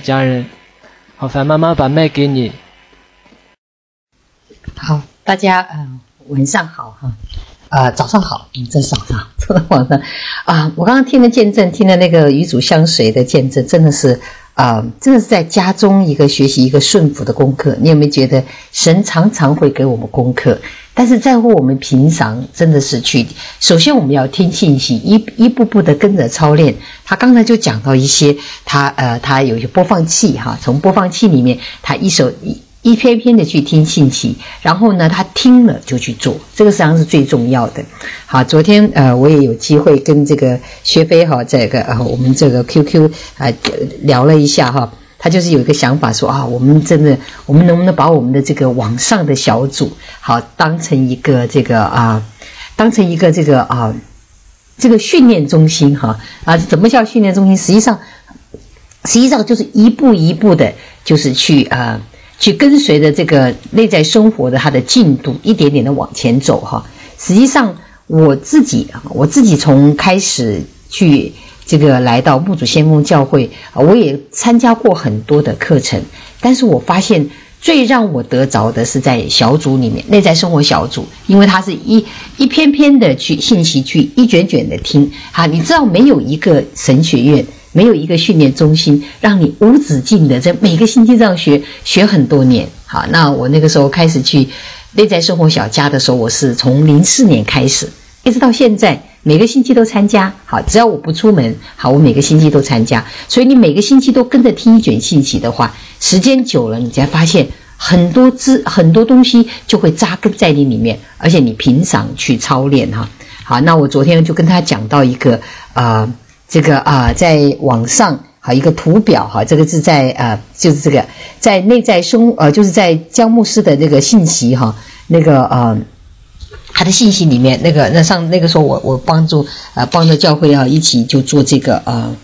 家人。好，凡妈妈把麦给你。 好，大家晚上好哈，早上好，这是早上，这是晚上啊。我刚刚听了见证，听了那个与主相随的见证，真的是在家中一个学习一个顺服的功课。你有没有觉得神常常会给我们功课？但是在乎我们平常真的是首先我们要听信息，一步步的跟着操练。他刚才就讲到一些，他有一些播放器哈，从播放器里面，他一篇篇的去听信息，然后呢，他听了就去做，这个实际上是最重要的。好，昨天我也有机会跟这个薛飞哈，这个我们这个 QQ 聊了一下哈。他就是有一个想法说我们能不能把我们的这个网上的小组好当成一个这个训练中心哈怎么叫训练中心？实际上就是一步一步的，就是去跟随着这个内在生活的它的进度，一点点的往前走哈。实际上我自己从开始去这个来到牧主先锋教会我也参加过很多的课程，但是我发现最让我得着的是在小组里面，内在生活小组，因为它是一篇篇的去信息去一卷卷的听你知道没有一个神学院，没有一个训练中心让你无止境的在每个星期这样学很多年。好，那我那个时候开始去内在生活小家的时候，我是从04年开始一直到现在，每个星期都参加。好，只要我不出门，好，我每个星期都参加。所以你每个星期都跟着听一卷信息的话，时间久了，你才发现很多东西就会扎根在你里面，而且你平常去操练哈。好，那我昨天就跟他讲到一个在网上好一个图表哈，这个是在就是这个在内在就是在江牧师的这个信息哈，那个他的信息里面那个时候我帮助教会一起就做这个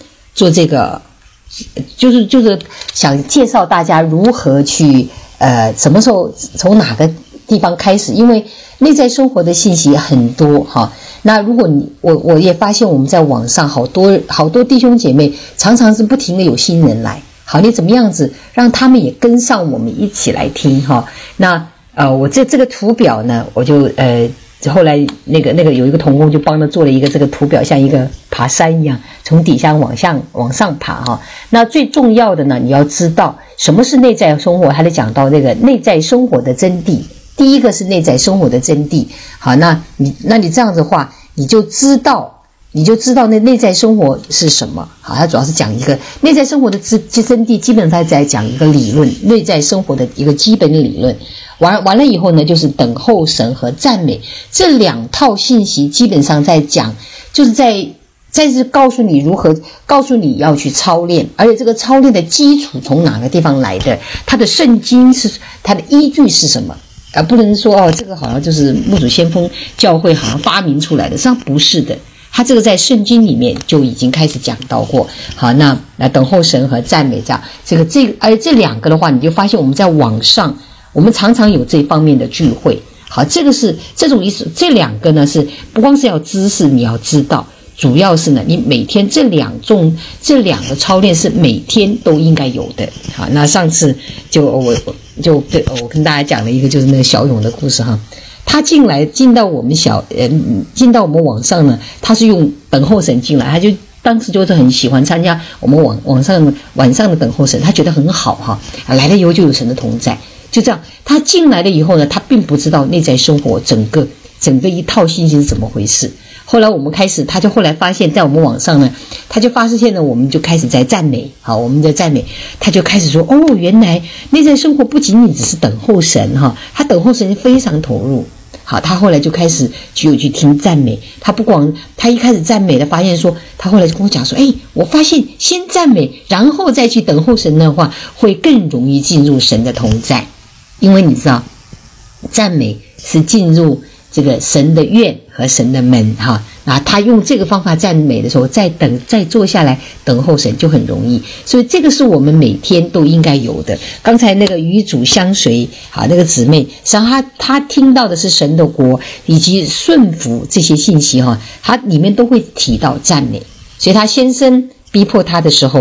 就是想介绍大家如何去什么时候从哪个地方开始，因为内在生活的信息很多哈。那如果我也发现我们在网上好多弟兄姐妹常常是不停的有新人来，好，你怎么样子让他们也跟上我们一起来听哈？那我这个图表呢，我就后来那个有一个同工就帮他做了一个这个图表，像一个爬山一样，从底下往上爬哈。那最重要的呢，你要知道什么是内在生活，还得讲到那个内在生活的真谛。第一个是内在生活的真谛。好，那你这样子的话，你就知道那内在生活是什么。好，它主要是讲一个内在生活的真谛，基本上在讲一个理论，内在生活的一个基本理论。完了以后呢，就是等候神和赞美这两套信息，基本上在讲，就是在这告诉你要去操练，而且这个操练的基础从哪个地方来的，它的圣经是它的依据是什么，而不能说这个好像就是牧主先锋教会好像发明出来的，实际上不是的。他这个在圣经里面就已经开始讲到过。好，那等候神和赞美而这两个的话，你就发现我们在网上我们常常有这方面的聚会。好，这个是这种意思。这两个呢是不光是要知识，你要知道，主要是呢你每天这两个操练是每天都应该有的。好，那上次我跟大家讲了一个就是那个小勇的故事哈。他进到我们网上呢，他是用等候神进来，他就当时就是很喜欢参加我们晚上的等候神，他觉得很好哈。来了以后就有神的同在，就这样。他进来了以后呢，他并不知道内在生活整个一套信息是怎么回事。后来他就后来发现，在我们网上呢，他就发现呢，我们就开始在赞美。好，我们在赞美，他就开始说，原来内在生活不仅仅只是等候神哈，他等候神非常投入。好，他后来就开始去听赞美。他一开始赞美的发现说，他后来就跟我讲说，我发现先赞美，然后再去等候神的话，会更容易进入神的同在。因为你知道，赞美是进入这个神的院和神的门哈。他用这个方法赞美的时候，再坐下来等候神就很容易。所以这个是我们每天都应该有的。刚才那个与主相随那个姊妹，实际上她听到的是神的国以及顺服这些信息哈，她里面都会提到赞美。所以她先生逼迫她的时候，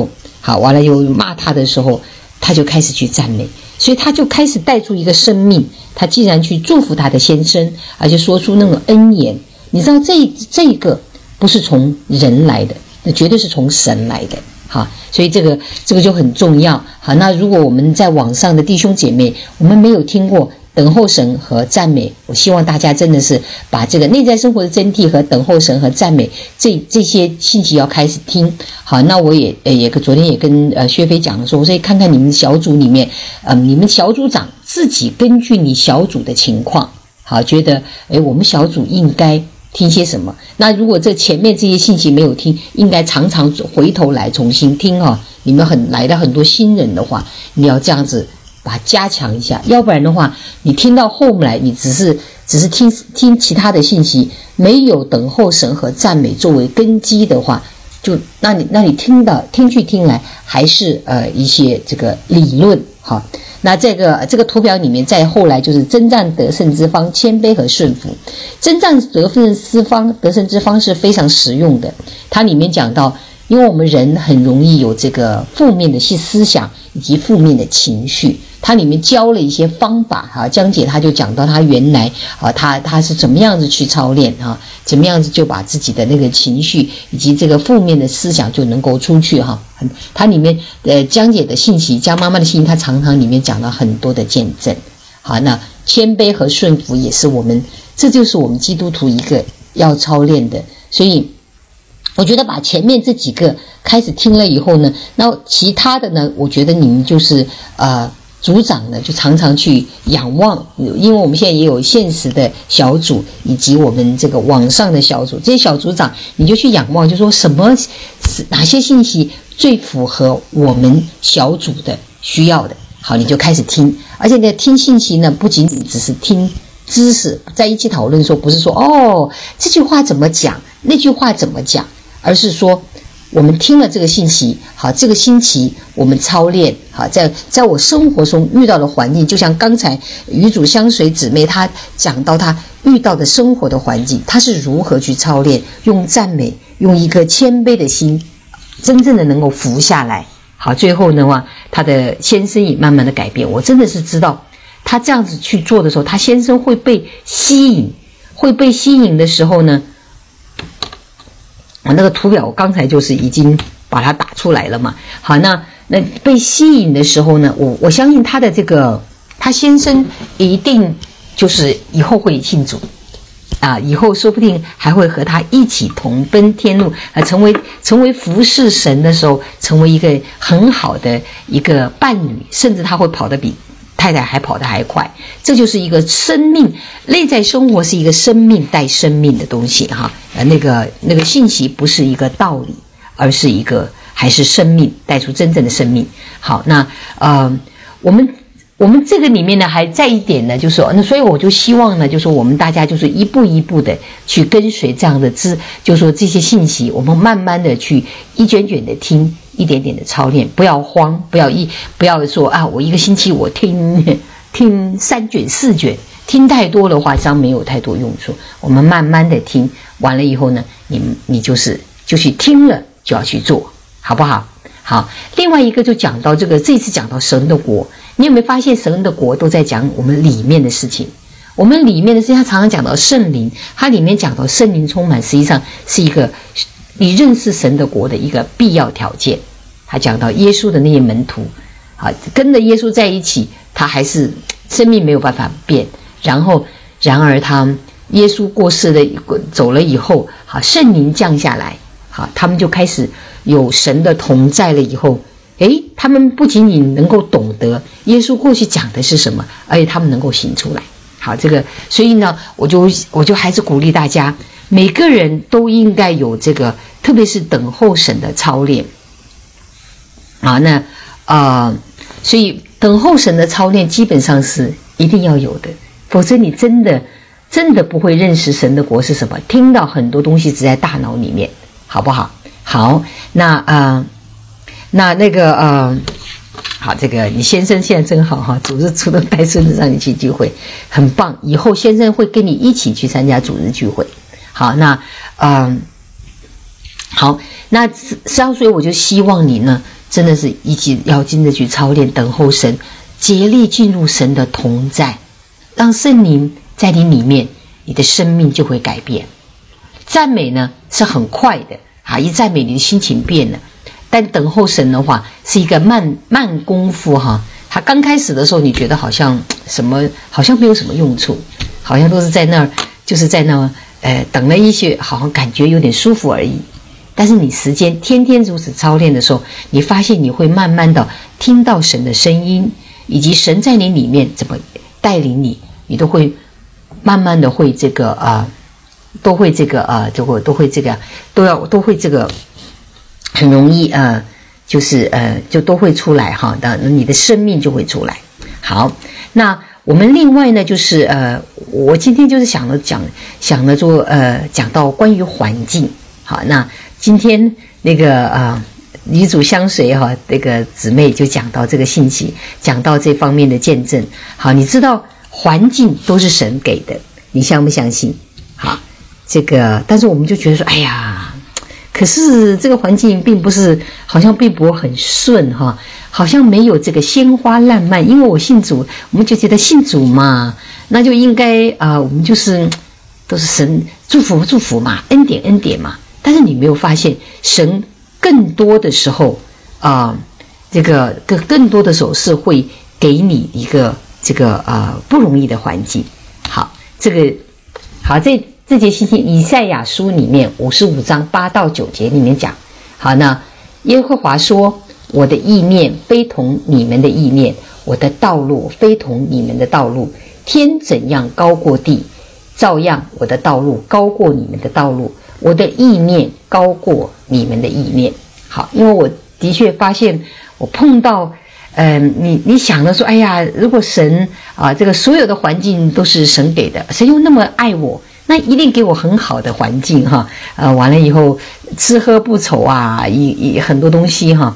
好，完了又骂他的时候，他就开始去赞美，所以他就开始带出一个生命，他既然去祝福他的先生，而且说出那种恩言。你知道这个不是从人来的，那绝对是从神来的。好，所以这个就很重要。好，那如果我们在网上的弟兄姐妹，我们没有听过等候神和赞美，我希望大家真的是把这个内在生活的真谛和等候神和赞美这些信息要开始听。好，那我也昨天也跟薛飞讲说，所以看看你们小组里面，你们小组长自己根据你小组的情况，好，觉得我们小组应该听些什么？那如果这前面这些信息没有听，应该常常回头来重新听啊。你们来了很多新人的话，你要这样子把它加强一下，要不然的话，你听到后来，你只是听其他的信息，没有等候神和赞美作为根基的话，就那你听来还是一些这个理论。好，那这个图表里面，再后来就是征战得胜之方，谦卑和顺服。征战得胜之方是非常实用的，它里面讲到，因为我们人很容易有这个负面的思想以及负面的情绪，它里面教了一些方法哈。江姐她就讲到她原来她是怎么样子去操练哈，怎么样子就把自己的那个情绪以及这个负面的思想就能够出去哈。它里面江姐的信息，江妈妈的信息，她常常里面讲到很多的见证。好，那谦卑和顺服也是这就是我们基督徒一个要操练的。所以我觉得把前面这几个开始听了以后呢，那其他的呢，我觉得你们就是组长呢就常常去仰望，因为我们现在也有现实的小组以及我们这个网上的小组，这些小组长你就去仰望，就说哪些信息最符合我们小组的需要的。好，你就开始听，而且呢，听信息呢不仅仅只是听知识，在一起讨论的时候，不是说这句话怎么讲，那句话怎么讲，而是说我们听了这个信息，好，这个星期我们操练，好，在我生活中遇到的环境，就像刚才与主相随姊妹她讲到她遇到的生活的环境，她是如何去操练，用赞美，用一个谦卑的心，真正的能够服下来。好，最后的话，她的先生也慢慢的改变。我真的是知道，她这样子去做的时候，她先生会被吸引的时候呢，那个图表我刚才就是已经把它打出来了嘛。好，那被吸引的时候呢，我相信他先生一定就是以后会信主啊，以后说不定还会和他一起同奔天路啊，成为服侍神的时候，成为一个很好的一个伴侣，甚至他会跑得比太太还跑得还快。这就是一个生命，内在生活是一个生命带生命的东西哈。那个信息不是一个道理，而是一个还是生命，带出真正的生命。好，那我们这个里面呢，还在一点呢，就是说，那所以我就希望呢，就是说我们大家就是一步一步的去跟随这样的就是说这些信息，我们慢慢的去一卷卷的听，一点点的操练，不要慌，不要说啊，我一个星期我听3卷4卷，听太多的话，这样没有太多用处。我们慢慢的听完了以后呢，你就去听了就要去做，好不好？好，另外一个就讲到这次讲到神的国，你有没有发现神的国都在讲我们里面的事情？我们里面的事情，他常常讲到圣灵，他里面讲到圣灵充满，实际上是一个你认识神的国的一个必要条件。他讲到耶稣的那些门徒，啊，跟着耶稣在一起，他还是生命没有办法变。然而耶稣过世了，走了以后，好，圣灵降下来，好，他们就开始有神的同在了以后，他们不仅仅能够懂得耶稣过去讲的是什么，而且他们能够行出来。好，所以呢，我就还是鼓励大家，每个人都应该有这个，特别是等候神的操练啊。所以等候神的操练基本上是一定要有的，否则你真的不会认识神的国是什么。听到很多东西只在大脑里面，好不好？好，好，这个你先生现在真好哈，主日主动带孙子让你去聚会，很棒。以后先生会跟你一起去参加主日聚会。好，好，那所以我就希望你呢， 真的是要经着去操练，等候神，竭力进入神的同在，让圣灵在你里面，你的生命就会改变。赞美呢是很快的啊，一赞美你的心情变了。但等候神的话是一个慢功夫哈。他刚开始的时候，你觉得好像没有什么用处，好像都是在那儿，就是在那等了一些，好像感觉有点舒服而已。但是你时间天天如此操练的时候，你发现你会慢慢的听到神的声音，以及神在你里面怎么带领你，你都会慢慢的会这个都会这个很容易就都会出来哈，你的生命就会出来。好，那我们另外呢就是我今天就是想了讲到关于环境。好，那今天那个女主相随哈，这个姊妹就讲到这个信息，讲到这方面的见证。好，你知道环境都是神给的，你相不相信？好，这个但是我们就觉得说，哎呀，可是这个环境好像并不很顺哈，好像没有这个鲜花烂漫。因为我信主，我们就觉得信主嘛，那就应该我们就是都是神祝福嘛，恩典嘛。但是你没有发现，神更多的时候更多的时候是会给你一个不容易的环境。好，这节信息以赛亚书里面55章8到9节里面讲。好，那耶和华说，我的意念非同你们的意念，我的道路非同你们的道路。天怎样高过地，照样我的道路高过你们的道路，我的意念高过你们的意念。好，因为我的确发现我碰到你想的说，哎呀，如果神这个所有的环境都是神给的，神又那么爱我，那一定给我很好的环境哈。完了以后吃喝不愁很多东西哈。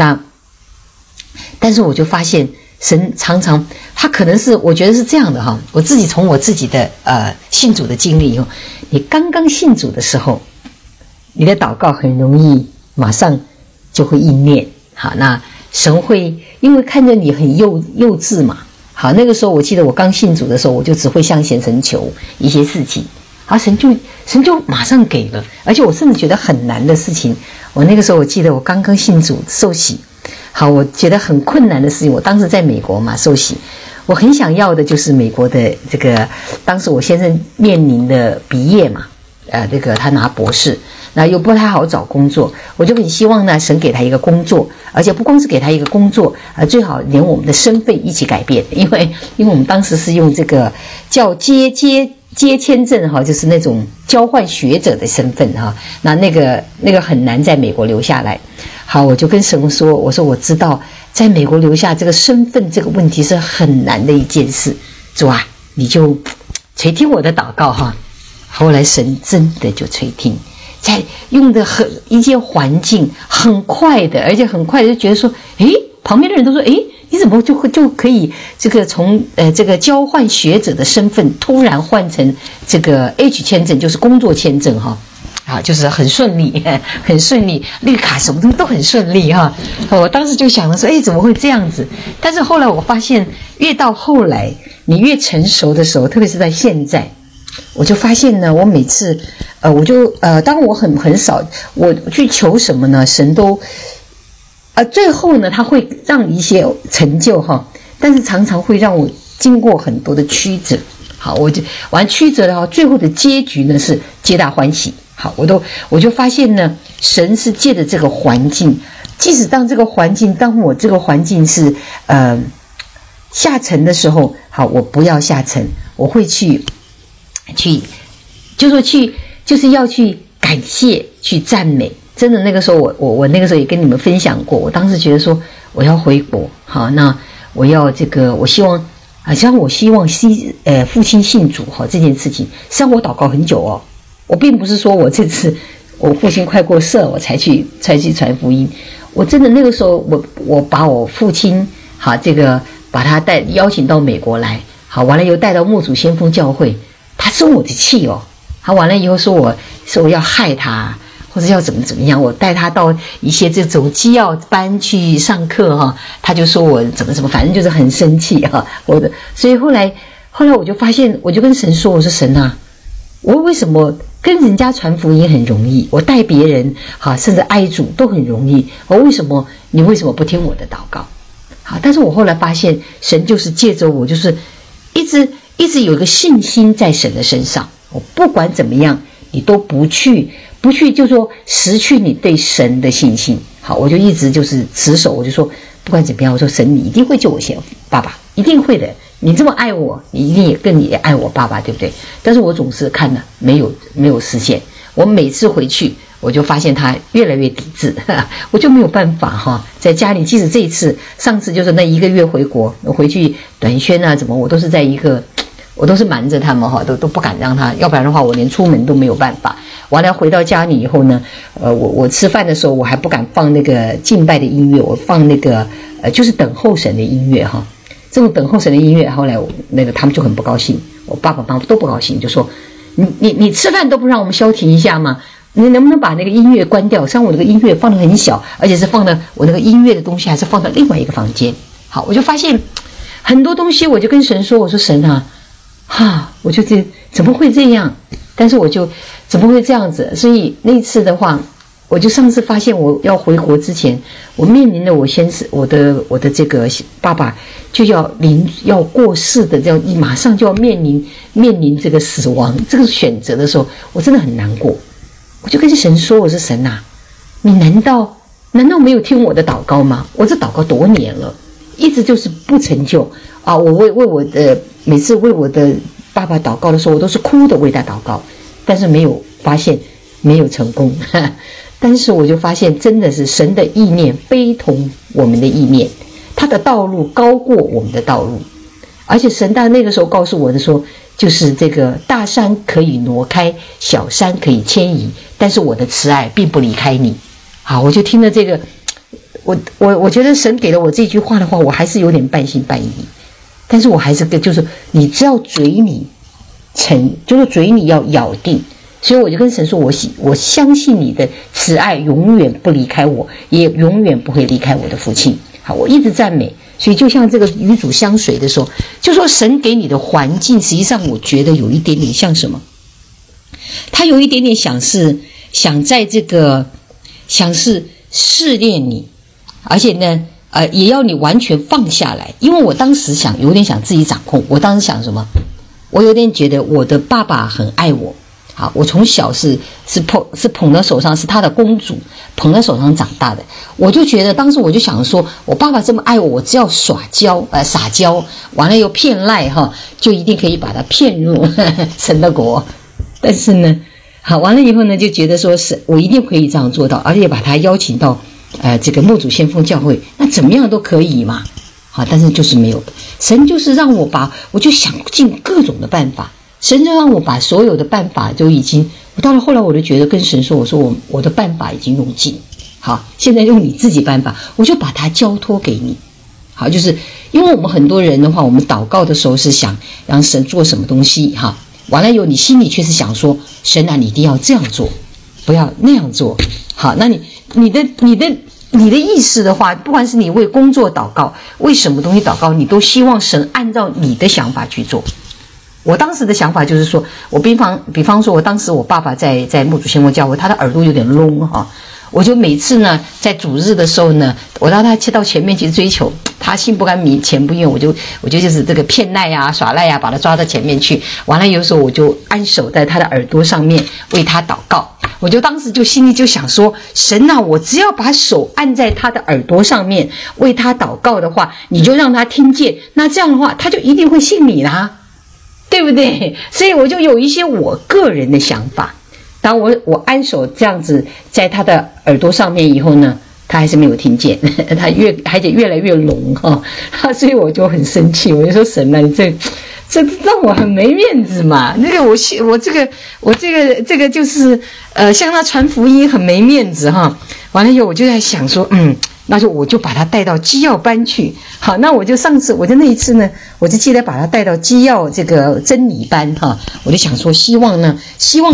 但是我就发现神常常他可能是我觉得是这样的哈。我自己从我自己的信主的经历以后，你刚刚信主的时候，你的祷告很容易马上就会应验。好，那神会因为看着你很幼稚嘛。好，那个时候我记得我刚信主的时候，我就只会向神求一些事情，神就马上给了。而且我甚至觉得很难的事情，我那个时候我记得我刚刚信主受洗，好，我觉得很困难的事情，我当时在美国嘛受洗，我很想要的就是美国的这个，当时我先生面临的毕业嘛，他拿博士，那又不太好找工作，我就很希望呢，神给他一个工作，而且不光是给他一个工作，最好连我们的身份一起改变，因为我们当时是用这个叫接签证哈，就是那种交换学者的身份哈，那个很难在美国留下来。好，我就跟神说，我说我知道在美国留下这个身份这个问题是很难的一件事，主啊，你就垂听我的祷告哈。后来神真的就垂听，在用的一些环境很快的，而且很快的就觉得说，旁边的人都说，你怎么就可以这个从这个交换学者的身份突然换成这个 H 签证，就是工作签证哈。就是很顺利，很顺利，绿卡什么东西都很顺利哈。我当时就想了说，怎么会这样子？但是后来我发现，越到后来，你越成熟的时候，特别是在现在，我就发现呢，我每次，当我很少，我去求什么呢？神都，最后呢，他会让一些成就哈，但是常常会让我经过很多的曲折。好，我就完曲折的话，最后的结局呢是皆大欢喜。好，我就发现呢，神是借着这个环境，即使当我这个环境是下沉的时候，好，我不要下沉，我会就是要去感谢，去赞美。真的那个时候我那个时候也跟你们分享过，我当时觉得说我要回国，好，那我要我希望父亲信主哈这件事情，实际上我祷告很久哦。我并不是说我这次我父亲快过世了我才去传福音，我真的那个时候我把我父亲好把他邀请到美国来，好，完了以后带到牧主先锋教会，他生我的气哦，他完了以后说我要害他， 或者要怎么样，我带他到一些这种基要班去上课哈，他就说我怎么，反正就是很生气哈。所以后来我就发现，我就跟神说，我说神啊，我为什么跟人家传福音很容易，我带别人哈，甚至爱主都很容易，你为什么不听我的祷告？好，但是我后来发现，神就是借着我，就是一直有一个信心在神的身上，我不管怎么样，你都不去，就说失去你对神的信心。好，我就一直就是持守，我就说不管怎么样，我说神你一定会救我爸爸，一定会的。你这么爱我，你一定也爱我爸爸，对不对？但是我总是看了没有实现。我每次回去，我就发现他越来越抵制，我就没有办法哈，在家里，即使这一次上次就是那1个月回国，我回去短宣啊，我都是瞒着他们哈，都不敢让他，要不然的话我连出门都没有办法。完了回到家里以后呢，我吃饭的时候我还不敢放那个敬拜的音乐，我放那个就是等候神的音乐哈。这种等候神的音乐，后来他们就很不高兴，我爸爸妈妈都不高兴，就说你吃饭都不让我们消停一下吗？你能不能把那个音乐关掉？像我那个音乐放得很小，而且是放的我那个音乐的东西还是放到另外一个房间。好，我就发现很多东西，我就跟神说，我说神啊，我就怎么会这样？但是我就怎么会这样子？所以那次的话，我就上次发现我要回国之前，我面临了我的这个爸爸就要过世的，马上就要面临这个死亡这个选择的时候，我真的很难过。我就跟神说，我说神啊，你难道没有听我的祷告吗？我这祷告多年了，一直就是不成就啊！我为我的每次为我的爸爸祷告的时候，我都是哭的为他祷告，但是没有成功。但是我就发现，真的是神的意念非同我们的意念，他的道路高过我们的道路。而且神在那个时候告诉我的说，就是这个大山可以挪开，小山可以迁移，但是我的慈爱并不离开你。好，我就听了这个，我觉得神给了我这句话的话，我还是有点半信半疑。但是我还是就是你只要嘴里就是嘴里要咬定。所以我就跟神说，我相信你的慈爱永远不离开我，也永远不会离开我的父亲。好，我一直赞美。所以就像这个与主相随的时候，就说神给你的环境，实际上我觉得有一点点像什么？他有一点点想是试炼你，而且呢，也要你完全放下来。因为我当时有点想自己掌控。我当时想什么？我有点觉得我的爸爸很爱我。好，我从小是捧在手上，是他的公主，捧在手上长大的。我就觉得，当时我就想说，我爸爸这么爱我，我只要撒娇，完了又骗赖哈，就一定可以把他骗入神的国。但是呢，好，完了以后呢，就觉得说是我一定可以这样做到，而且把他邀请到这个默主先锋教会，那怎么样都可以嘛。好，但是就是没有，神就是让我就想尽各种的办法。神就让我把所有的办法都我到了后来我就觉得跟神说，我说我的办法已经用尽，好，现在用你自己办法，我就把它交托给你。好，就是因为我们很多人的话，我们祷告的时候是想让神做什么东西哈，完了以后你心里却是想说，神啊，你一定要这样做，不要那样做。好，那你的意思的话，不管是你为工作祷告，为什么东西祷告，你都希望神按照你的想法去做。我当时的想法就是说，我比方说，当时我爸爸在默主先锋教会，他的耳朵有点聋哈，我就每次呢在主日的时候呢，我让他到前面去追求，他心不甘情不愿，我就是这个骗赖啊耍赖啊，把他抓到前面去，完了有时候我就按手在他的耳朵上面为他祷告。我就当时就心里就想说，神啊，我只要把手按在他的耳朵上面为他祷告的话，你就让他听见，那这样的话他就一定会信你啦，对不对？所以我就有一些我个人的想法。当我按手这样子在他的耳朵上面以后呢，他还是没有听见，他而且越来越聋哈，所以我就很生气，我就说神啊，你这让我很没面子嘛。那个我这个就是向他传福音很没面子哈。完了以后我就在想说，那我就把他带到基要班去。好，那我就那一次呢，我就记得把他带到基要这个真理班哈。我就想说，希望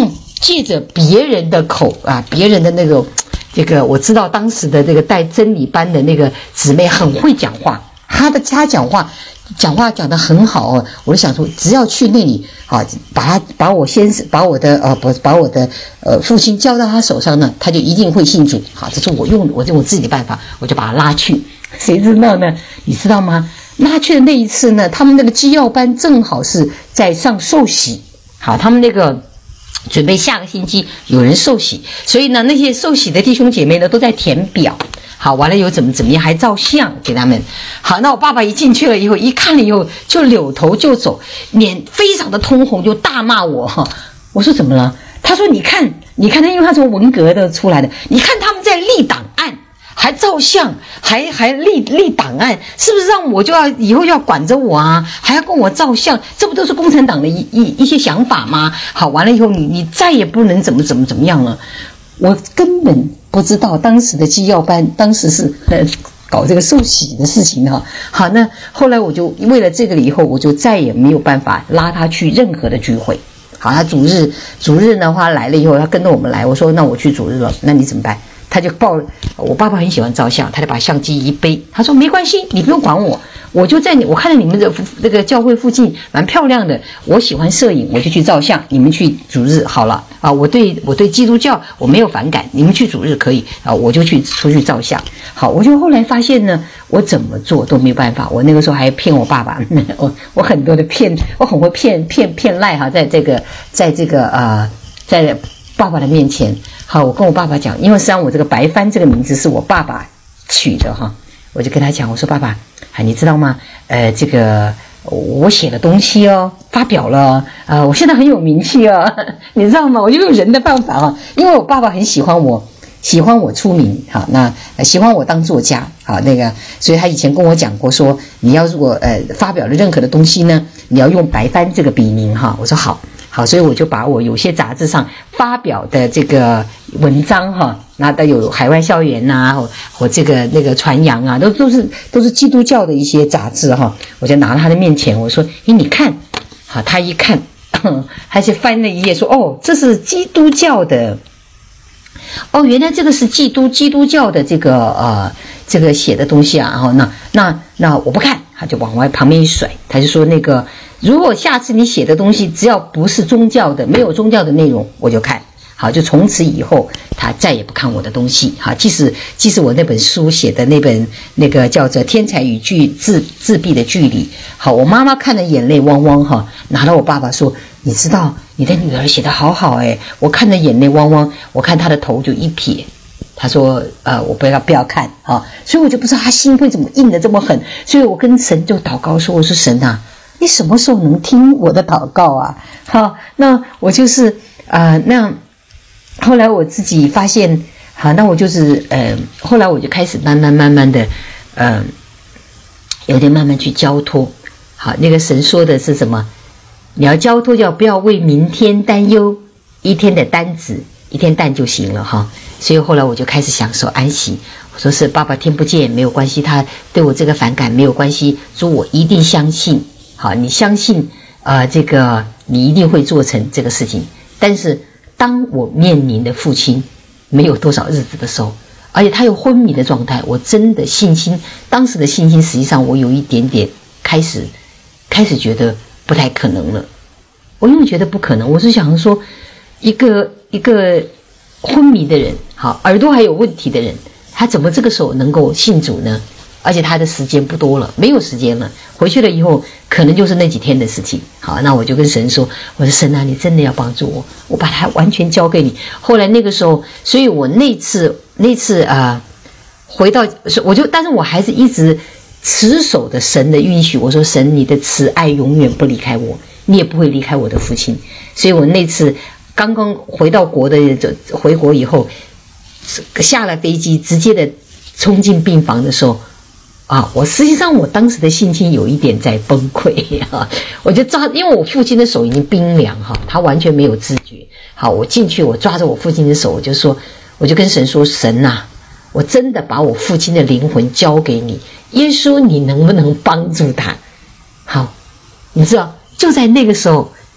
借着别人的口啊，别人的那个这个，我知道当时的这个带真理班的那个姊妹很会讲话，她讲话讲得很好哦，我就想说，只要去那里啊，把我的父亲交到他手上呢，他就一定会信主。好，这是我用我自己的办法，我就把他拉去。谁知道呢？你知道吗？拉去的那一次呢，他们那个基要班正好是在上受洗，好，他们那个准备下个星期有人受洗，所以呢，那些受洗的弟兄姐妹呢都在填表。好，完了以后怎么样，还照相给他们。好，那我爸爸一进去了以后，一看了以后就扭头就走，脸非常的通红，就大骂我哈。我说怎么了？他说你看他，因为他从文革的出来的，你看他们在立档案，还照相，还立档案，是不是让我就要以后要管着我啊？还要跟我照相，这不都是共产党的一些想法吗？好，完了以后你再也不能怎么样了。我根本不知道当时的基要班当时是搞这个受洗的事情哈。好，那后来我就为了这个了以后，我就再也没有办法拉他去任何的聚会。好，他主日的话来了以后，他跟着我们来，我说那我去主日了，那你怎么办？他就我爸爸很喜欢照相，他就把相机一背，他说没关系，你不用管我，我就我看到你们的那个教会附近蛮漂亮的，我喜欢摄影，我就去照相，你们去主日好了啊，我对基督教我没有反感，你们去主日可以啊，我就出去照相。好，我就后来发现呢，我怎么做都没有办法，我那个时候还骗我爸爸，我很多的我很会骗赖哈，在爸爸的面前。好，我跟我爸爸讲，因为实际上我这个白帆这个名字是我爸爸取的哈，我就跟他讲，我说爸爸啊，你知道吗？这个我写了东西哦，发表了我现在很有名气哦，你知道吗？我就用人的办法啊，因为我爸爸很喜欢我出名，好，那喜欢我当作家，好，那个，所以他以前跟我讲过说，你要如果发表了任何的东西呢，你要用白帆这个笔名哈。我说好，所以我就把我有些杂志上发表的这个文章哈，那都有海外校园呐，或这个那个传扬啊，都是基督教的一些杂志哈，我就拿到他的面前，我说，你看，好，他一看，他就翻了一页说，哦，这是基督教的。哦，原来这个是基督教的这个写的东西啊，然后那我不看，他就往外旁边一甩，他就说那个如果下次你写的东西只要不是宗教的，没有宗教的内容，我就看。好，就从此以后他再也不看我的东西。好，即使我那本书写的那个叫做《天才与自闭的距离》，好，我妈妈看了眼泪汪汪哈，拿到我爸爸说，你知道你的女儿写得好好我看着眼泪汪汪，我看她的头就一撇，他说我不要看啊，所以我就不知道他心会怎么硬得这么狠，所以我跟神就祷告说，我说神啊，你什么时候能听我的祷告啊？好，那我就是那后来我自己发现，好，那我就是后来我就开始慢慢的有点慢慢去交托。好，那个神说的是什么？你要交托，不要为明天担忧，一天的担子一天担就行了哈。所以后来我就开始享受安息。我说是爸爸听不见没有关系，他对我这个反感没有关系，说我一定相信。好，你相信这个你一定会做成这个事情。但是当我面临的父亲没有多少日子的时候，而且他有昏迷的状态，我真的信心，当时的信心实际上我有一点点开始觉得不太可能了。我因为觉得不可能，我是想说一个昏迷的人，好，耳朵还有问题的人，他怎么这个时候能够信主呢？而且他的时间不多了，没有时间了，回去了以后可能就是那几天的事情。好，那我就跟神说，我说神啊，你真的要帮助我，我把它完全交给你。后来那个时候，所以我那次回到，但是我还是一直持守的神的允许。我说神，你的慈爱永远不离开我，你也不会离开我的父亲。所以我那次刚刚回国以后，下了飞机直接的冲进病房的时候我实际上我当时的心情有一点在崩溃我就因为我父亲的手已经冰凉他完全没有知觉。好，我进去，我抓着我父亲的手，我就跟神说，神啊，我真的把我父亲的灵魂交给你，耶稣，你能不能帮助他？好，你知道就在那个时候，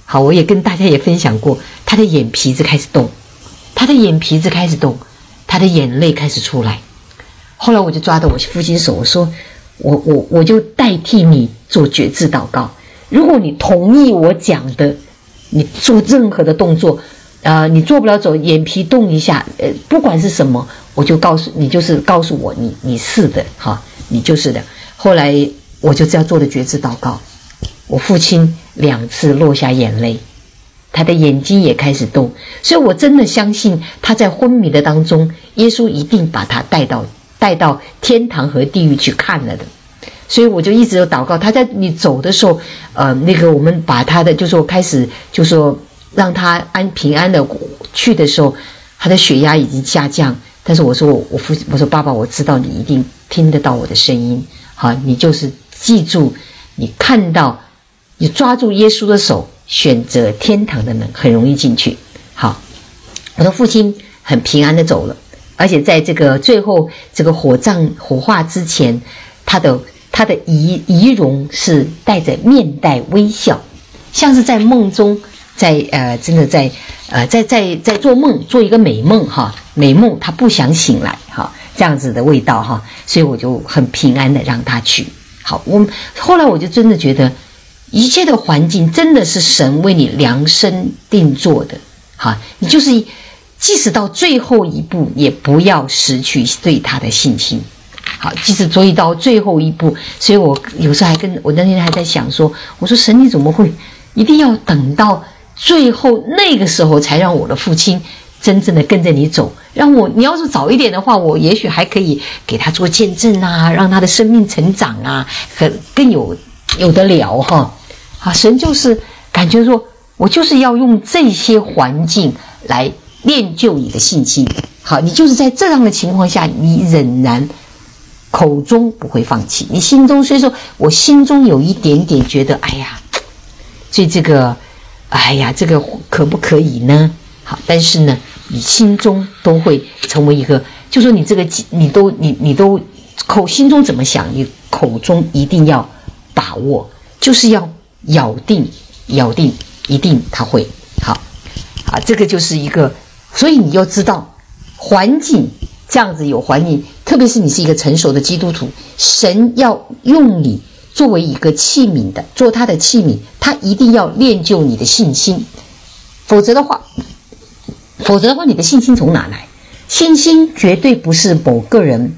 好，我也跟大家也分享过，他的眼皮子开始动，他的眼泪开始出来。后来我就抓着我父亲手，我说我就代替你做决志祷告。如果你同意我讲的，你做任何的动作，你做不了走，眼皮动一下，不管是什么，我就告诉你，就是告诉我你是的，哈，你就是的。后来我就这样做的决志祷告，我父亲2次落下眼泪，他的眼睛也开始动，所以我真的相信他在昏迷的当中，耶稣一定把他带到天堂和地狱去看了的。所以我就一直有祷告，他在你走的时候，我们把他的就说开始就说让他平安的去的时候，他的血压已经下降。但是我说我说爸爸，我知道你一定听得到我的声音，好，你就是记住，你看到，你抓住耶稣的手，选择天堂的门，很容易进去。好，我的父亲很平安的走了，而且在这个最后这个火化之前，他的仪容是面带微笑，像是在梦中，真的在做梦，做一个美梦哈，美梦他不想醒来哈，这样子的味道哈，所以我就很平安的让他去。好，后来我就真的觉得，一切的环境真的是神为你量身定做的，哈，你就是即使到最后一步，也不要失去对他的信心。好，即使所以到最后一步，所以我有时候我那天还在想说，我说神你怎么会一定要等到最后那个时候才让我的父亲真正的跟着你走？你要是早一点的话，我也许还可以给他做见证啊，让他的生命成长啊，更有得聊哈。啊，神就是感觉说，我就是要用这些环境来练就你的信心。好，你就是在这样的情况下，你仍然口中不会放弃，你心中虽说我心中有一点点觉得，哎呀，所以这个可不可以呢？好，但是呢，你心中都会成为一个，就说你这个你都心中怎么想，你口中一定要把握，就是要咬定，一定他会好啊，这个就是一个，所以你要知道环境。这样子有环境，特别是你是一个成熟的基督徒，神要用你作为一个器皿的，做他的器皿，他一定要练就你的信心，否则的话你的信心从哪来？信心绝对不是某个人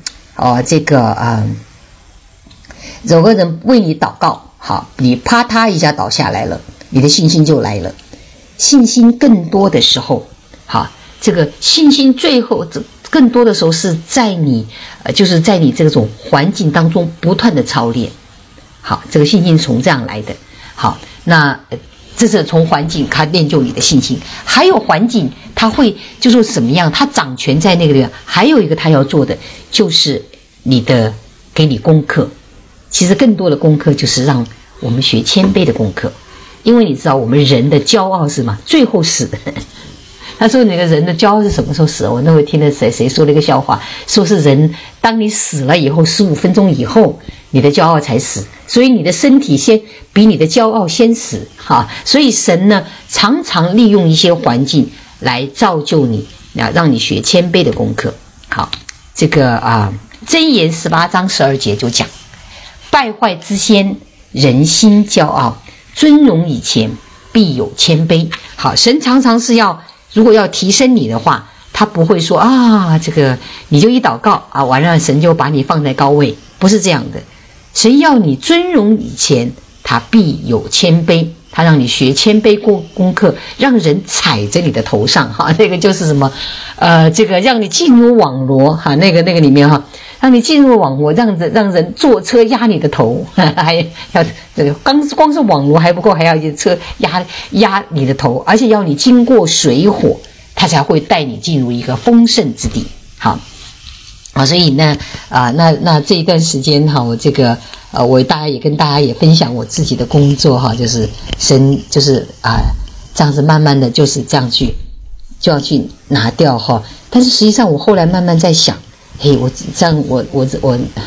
有个人为你祷告，好，你啪嗒一下倒下来了，你的信心就来了。信心更多的时候，好，这个信心最后更多的时候是在你就是在你这种环境当中不断的操练。好，这个信心从这样来的。好，那这是从环境它练就你的信心。还有环境它会就说什么样，它掌权在那个地方。还有一个它要做的就是给你功课。其实更多的功课就是让我们学谦卑的功课。因为你知道我们人的骄傲是什么？最后死的。他说那个人的骄傲是什么时候死？我那会听了谁说了一个笑话，说是人当你死了以后15分钟以后，你的骄傲才死，所以你的身体比你的骄傲先死哈。所以神呢常常利用一些环境来造就你，让你学谦卑的功课。好，这个箴言18章12节就讲，败坏之先人心骄傲，尊荣以前必有谦卑。好，神常常是如果要提升你的话，他不会说这个你就一祷告完了神就把你放在高位，不是这样的。神要你尊荣以前，他必有谦卑，他让你学谦卑功课，让人踩着你的头上哈，那个就是什么这个让你进入网罗哈，那个里面哈，让你进入网罗，让人坐车压你的头，还要这个光是网罗还不够，还要一车压你的头，而且要你经过水火，他才会带你进入一个丰盛之地。好，所以呢那这一段时间哈，我这个我跟大家也分享我自己的工作哈，就是神就是这样子慢慢的就是这样就要去拿掉哈。但是实际上我后来慢慢在想，我这样我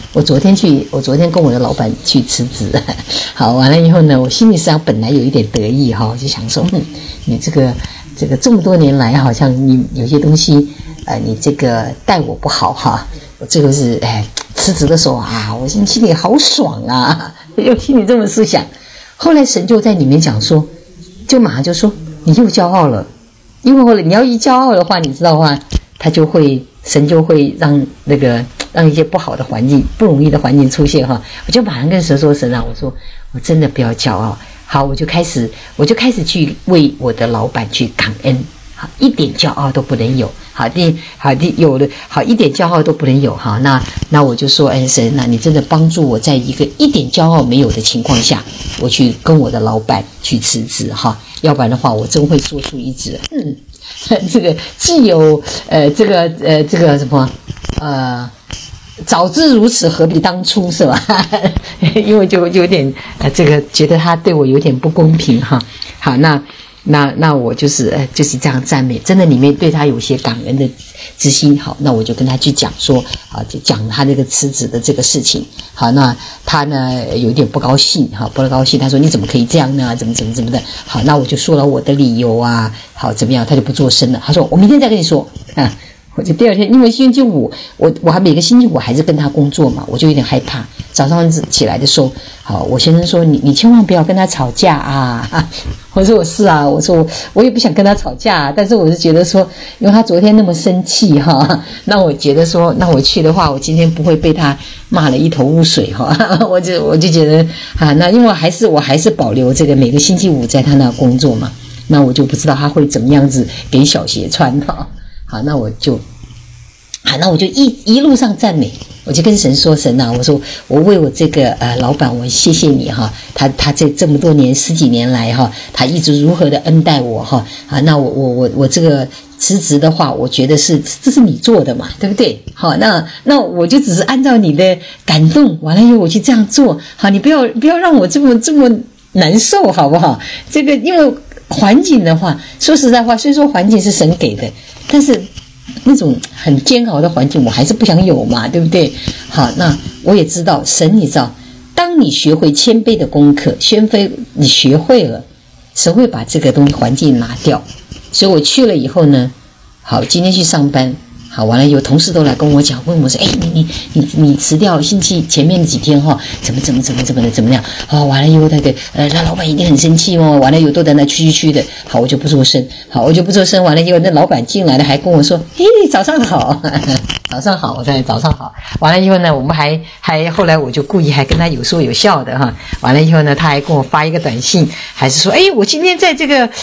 我昨天跟我的老板去辞职，好，完了以后呢，我心里实际上本来有一点得意哈，就想说，你这个这么多年来，好像你有些东西，你这个待我不好哈，我这个是辞职的时候啊，我心里好爽啊，又心里这么思想。后来神就在里面讲说，就马上就说你又骄傲了，因为后来你要一骄傲的话，你知道的话，神就会让一些不好的环境、不容易的环境出现哈。我就马上跟神说，神啊，我说我真的不要骄傲。好，我就开始去为我的老板去感恩，好，一点骄傲都不能有，一点骄傲都不能有哈。那我就说，神啊，你真的帮助我在一个一点骄傲没有的情况下，我去跟我的老板去辞职哈，要不然的话，我真会说出一句，这个既有这个什么早知如此，何必当初，是吧？因为就有点这个觉得他对我有点不公平哈。好，那我就是这样赞美，真的里面对他有些感恩的之心。好，那我就跟他去讲说，就讲他那个辞职的这个事情。好，那他呢有点不高兴，不高兴。他说你怎么可以这样呢？怎么的？好，那我就说了我的理由啊。好，怎么样？他就不做声了。他说我明天再跟你说啊。我就第二天，因为星期五我还每个星期五还是跟他工作嘛，我就有点害怕。早上起来的时候，好，我先生说你千万不要跟他吵架啊。我说我是啊，我说我也不想跟他吵架，但是我是觉得说，因为他昨天那么生气哈，那我觉得说，那我去的话，我今天不会被他骂了一头雾水哈。我就觉得啊，那因为我还是保留这个每个星期五在他那工作嘛，那我就不知道他会怎么样子给小鞋穿哈。好，那我就一路上赞美，我就跟神说，神啊，我说我为我这个老板，我谢谢你哈，他这么多年10几年来哈，他一直如何的恩待我哈啊，那我这个辞职的话，我觉得这是你做的嘛，对不对？好，那我就只是按照你的感动，完了以后我去这样做，好，你不要让我这么难受，好不好？这个因为环境的话，说实在话，虽说环境是神给的，但是那种很煎熬的环境我还是不想有嘛，对不对？好，那我也知道神，你知道当你学会谦卑的功课，你学会了，神会把这个东西环境拿掉。所以我去了以后呢，好，今天去上班，好，完了有同事都来跟我讲，问我说，你辞掉星期前面的几天哈，怎么样？哦，完了以后那老板一定很生气哦，完了以后都在那屈的，好，我就不做声，完了以后那老板进来了还跟我说，嘿，早上好，早上好，我在早上好，完了以后呢，我们还后来我就故意还跟他有说有笑的哈，完了以后呢，他还跟我发一个短信，还是说，我今天在这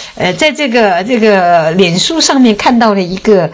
个脸书上面看到了一个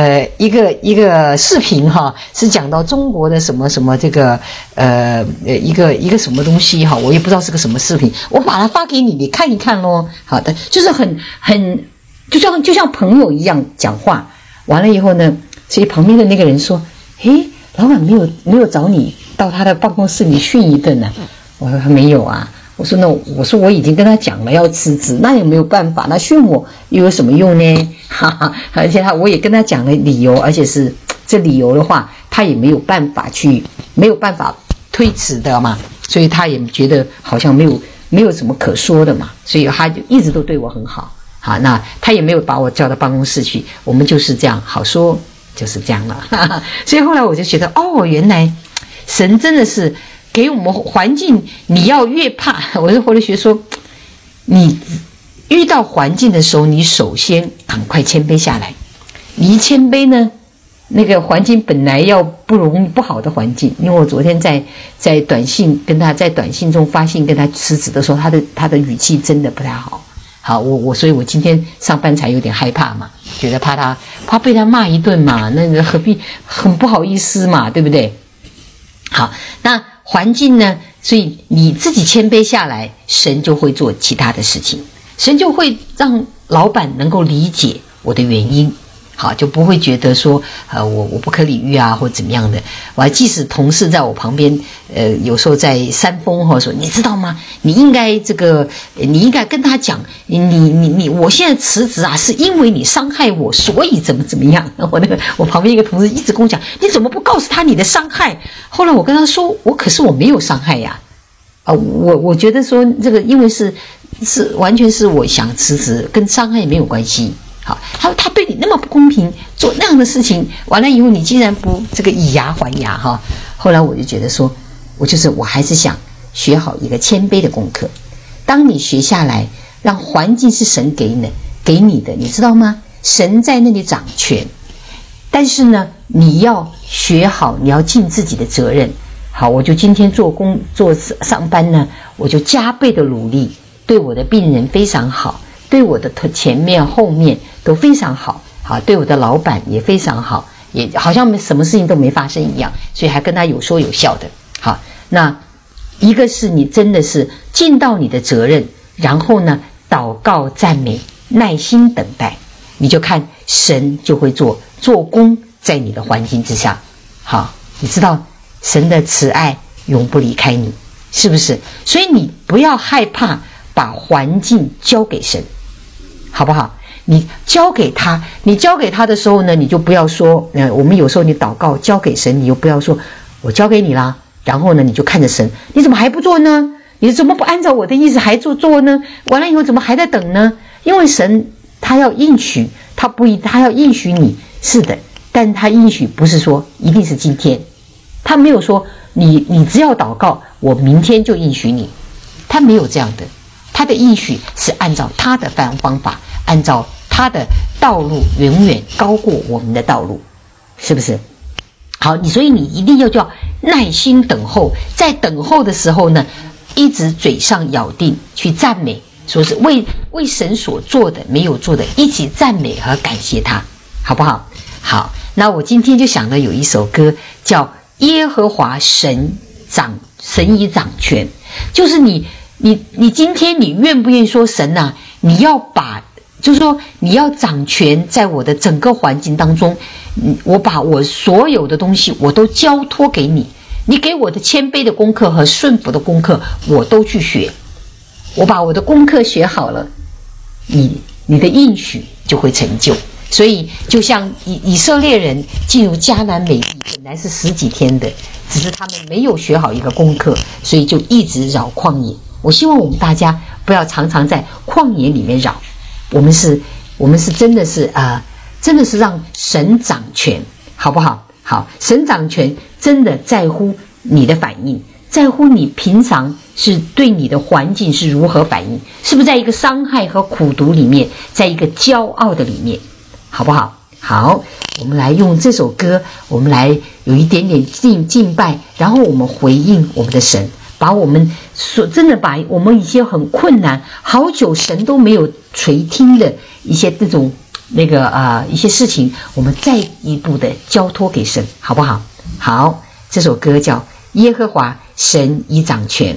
视频哈，是讲到中国的什么这个一个什么东西哈，我也不知道是个什么视频，我把它发给你，你看一看咯。好的，就是很就像朋友一样讲话。完了以后呢，所以旁边的那个人说，老板没有找你到他的办公室里训一顿呢？我说没有啊。我说我已经跟他讲了要辞职，那有没有办法？那训我又有什么用呢？哈哈，而且我也跟他讲了理由，而且是这理由的话，他也没有办法推辞的嘛，所以他也觉得好像没有什么可说的嘛，所以他就一直都对我很好。好，那他也没有把我叫到办公室去，我们就是这样好说，就是这样了。哈哈，所以后来我就觉得，原来神真的是给我们环境，你要越怕，我是活力学说，你遇到环境的时候，你首先赶快谦卑下来。你一谦卑呢，那个环境本来要不好的环境，因为我昨天在短信中发信跟他辞职的时候，他的语气真的不太好。好，所以我今天上班才有点害怕嘛，觉得怕被他骂一顿嘛，那何必很不好意思嘛，对不对？好，那环境呢？所以你自己谦卑下来，神就会做其他的事情，神就会让老板能够理解我的原因。 好，就不会觉得说我不可理喻啊，或怎么样的。我还即使同事在我旁边，有时候在煽风或者说，你知道吗？你应该你应该跟他讲，我现在辞职啊，是因为你伤害我，所以怎么样。我旁边一个同事一直跟我讲，你怎么不告诉他你的伤害？后来我跟他说，可是我没有伤害呀。我觉得说这个，因为是完全是我想辞职，跟伤害没有关系。好，他对你那么不公平，做那样的事情，完了以后你竟然不以牙还牙哈。后来我就觉得说，我还是想学好一个谦卑的功课。当你学下来，让环境是神给你的，你知道吗？神在那里掌权，但是呢，你要学好，你要尽自己的责任。好，我就今天做上班呢，我就加倍的努力，对我的病人非常好，对我的前面后面都非常好，好，对我的老板也非常好，也好像什么事情都没发生一样，所以还跟他有说有笑的。好，那一个是你真的是尽到你的责任，然后呢，祷告赞美，耐心等待，你就看神就会做工在你的环境之下。好，你知道神的慈爱永不离开你，是不是？所以你不要害怕把环境交给神，好不好？你交给他的时候呢，你就不要说，我们有时候你祷告交给神，你就不要说我交给你啦，然后呢你就看着神，你怎么还不做呢？你怎么不按照我的意思还做呢？完了以后怎么还在等呢？因为神他要应许，他要应许你，是的，但他应许不是说一定是今天，他没有说你只要祷告，我明天就应许你，他没有这样的，他的应许是按照他的方法，按照他的道路远远高过我们的道路，是不是？好，所以你一定要耐心等候，在等候的时候呢，一直嘴上咬定去赞美，说是为神所做的没有做的，一起赞美和感谢他，好不好？好，那我今天就想到有一首歌叫耶和华神以掌权，就是你今天你愿不愿意说神啊，你要就是说你要掌权在我的整个环境当中，我把我所有的东西我都交托给你，你给我的谦卑的功课和顺服的功课我都去学，我把我的功课学好了，你的应许就会成就。所以就像以色列人进入迦南美地本来是10几天的，只是他们没有学好一个功课，所以就一直绕旷野。我希望我们大家不要常常在旷野里面绕，我们是真的是让神掌权，好不好？好，神掌权真的在乎你的反应，在乎你平常是对你的环境是如何反应，是不是在一个伤害和苦毒里面，在一个骄傲的里面，好不好？好，我们来用这首歌，我们来有一点点敬拜，然后我们回应我们的神，把我们真的把我们一些很困难好久神都没有垂听的一些这种一些事情，我们再一步的交托给神，好不好？好，这首歌叫耶和华神以掌权。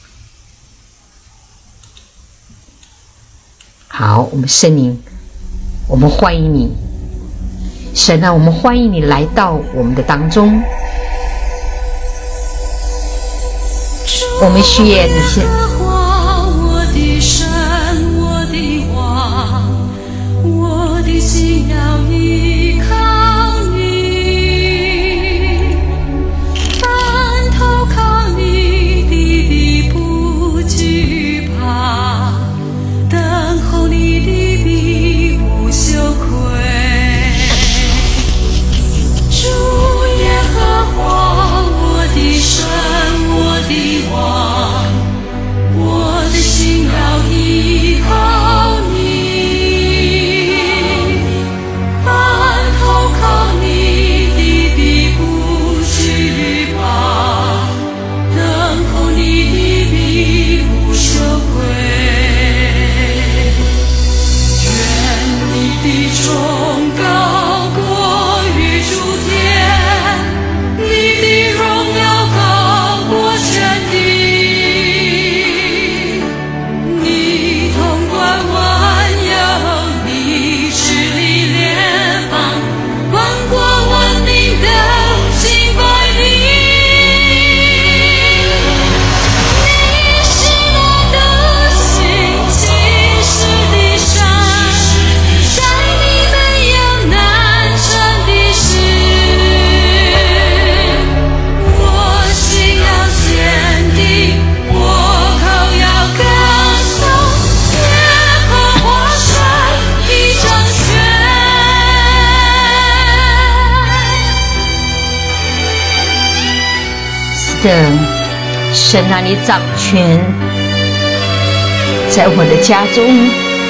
好，我们圣灵，我们欢迎你，神啊，我们欢迎你来到我们的当中，我们需要你先。 我的神，我的王，我的心要依靠你，凡投靠你的不惧怕，等候你的必不羞愧。主耶和华，我的神，我的王， 的，神啊，你掌权在我的家中。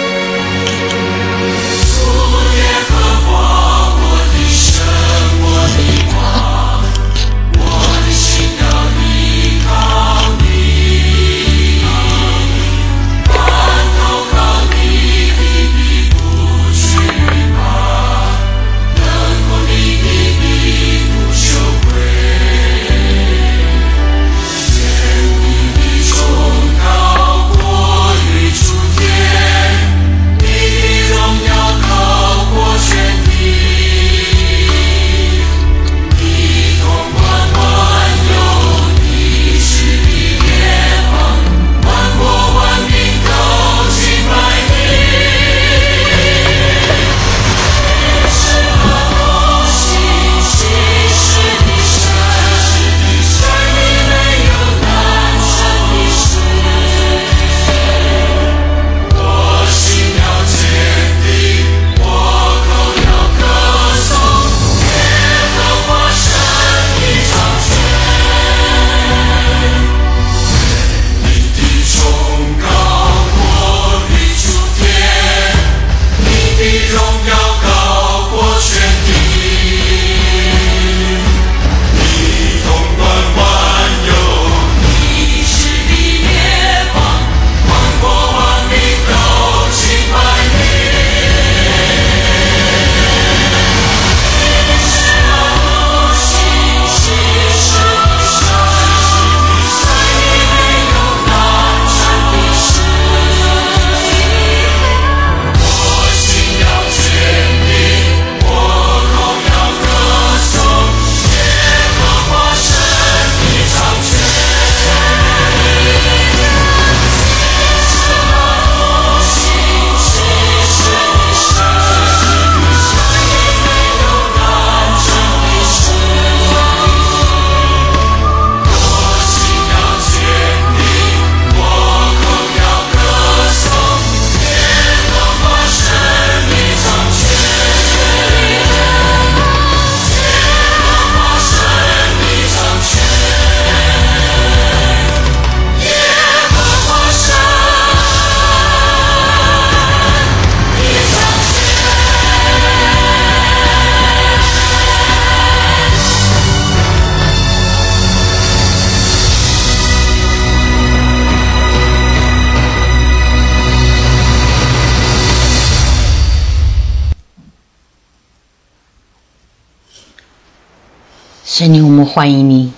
神灵，我们欢迎你。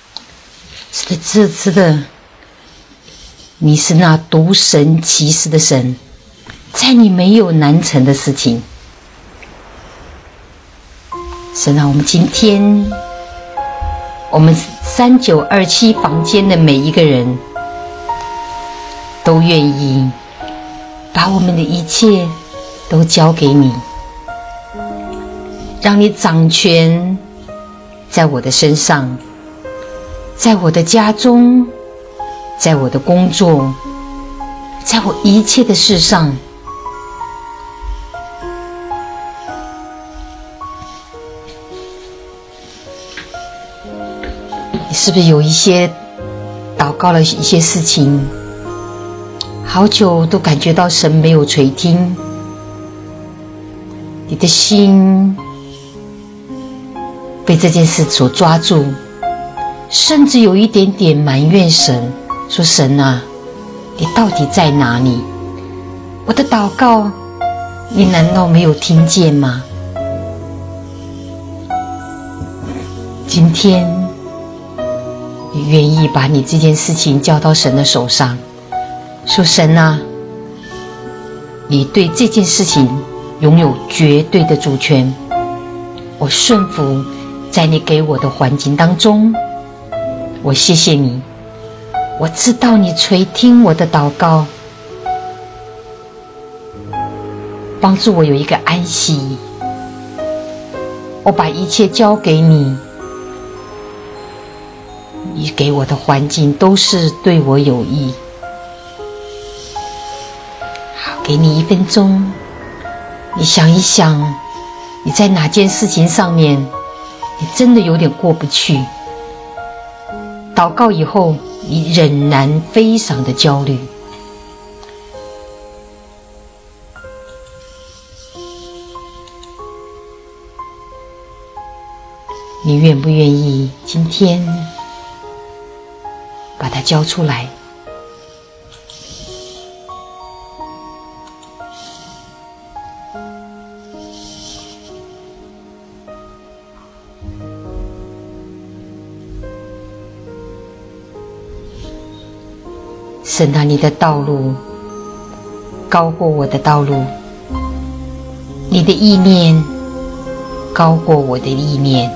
是的，你是那独神奇事的神，在你没有难成的事情。神啊，我们今天，我们3927房间的每一个人，都愿意把我们的一切都交给你，让你掌权在我的身上，在我的家中，在我的工作，在我一切的事上。你是不是有一些祷告了一些事情，好久都感觉到神没有垂听，你的心被这件事所抓住，甚至有一点点埋怨神，说神啊，你到底在哪里？我的祷告你难道没有听见吗？今天你愿意把你这件事情交到神的手上，说神啊，你对这件事情拥有绝对的主权，我顺服在你给我的环境当中，我谢谢你，我知道你垂听我的祷告，帮助我有一个安息，我把一切交给你，你给我的环境都是对我有益。好，给你1分钟，你想一想，你在哪件事情上面你真的有点过不去， 祷告以后，你仍然非常的焦虑。你愿不愿意今天把它交出来？神啊，你的道路高过我的道路，你的意念高过我的意念。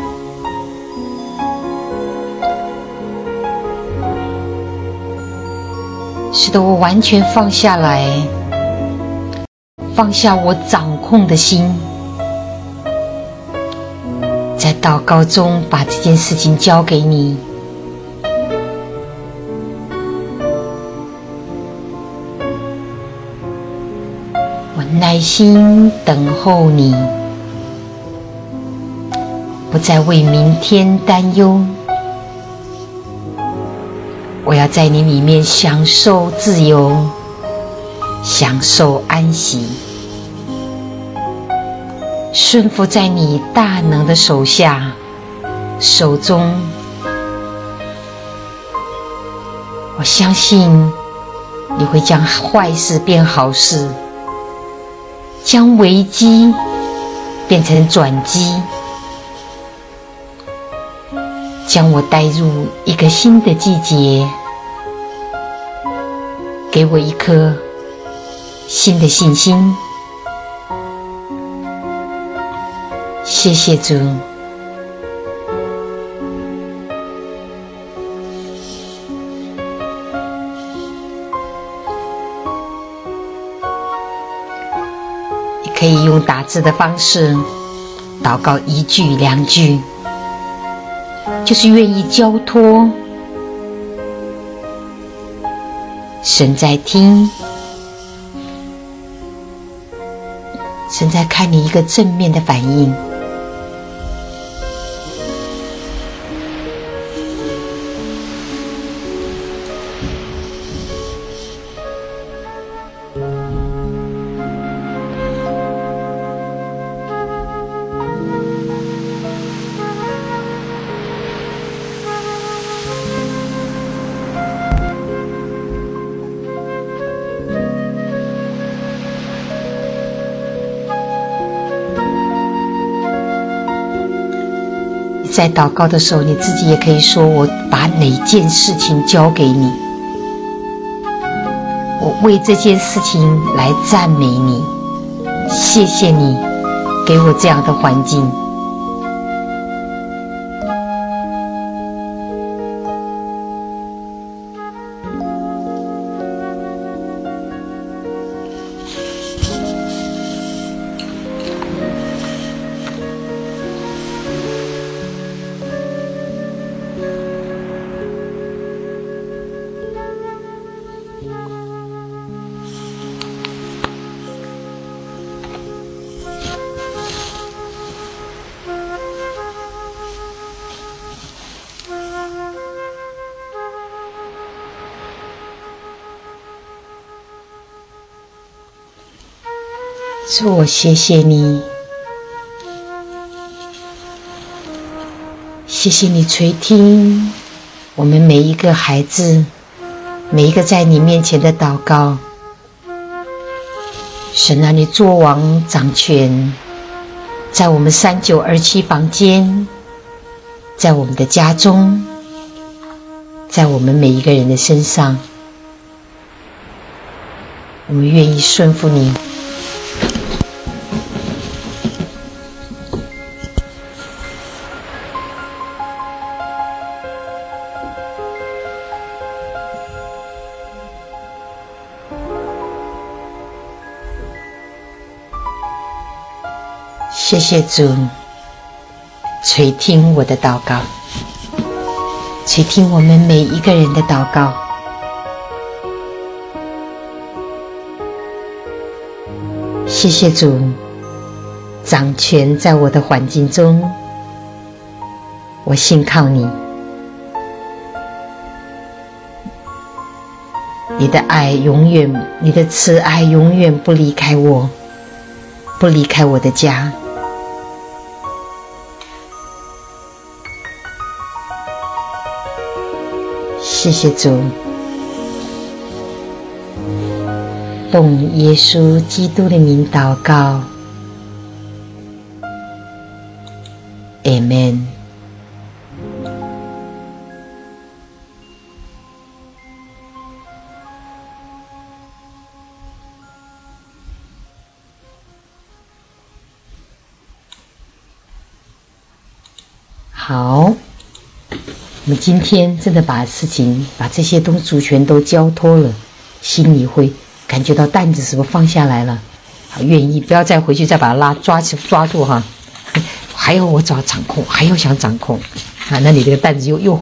使得我完全放下来，放下我掌控的心，在祷告中把这件事情交给你。我耐心等候你，不再为明天担忧。我要在你里面享受自由，享受安息，顺服在你大能的手下手中。我相信你会将坏事变好事，将危机变成转机，将我带入一个新的季节，给我一颗新的信心。谢谢主。你可以用打字的方式祷告1句2句，就是愿意交托。神在听，神在看你一个正面的反应。在祷告的时候，你自己也可以说，我把哪件事情交给你，我为这件事情来赞美你，谢谢你给我这样的环境。主，我谢谢你，谢谢你垂听我们每一个孩子，每一个在你面前的祷告。神啊，你作王掌权，在我们3927房间，在我们的家中，在我们每一个人的身上，我们愿意顺服你。谢谢主，垂听我的祷告，垂听我们每一个人的祷告。谢谢主，掌权在我的环境中，我信靠你。 你的爱永远，你的慈爱永远不离开我，不离开我的家。谢谢主，奉耶稣基督的名祷告 Amen。 好，我们今天真的把这些东西主权都交托了，心里会感觉到担子是不是放下来了？好，愿意不要再回去再把它抓住哈，还要我找掌控，还要想掌控啊，那你这个担子又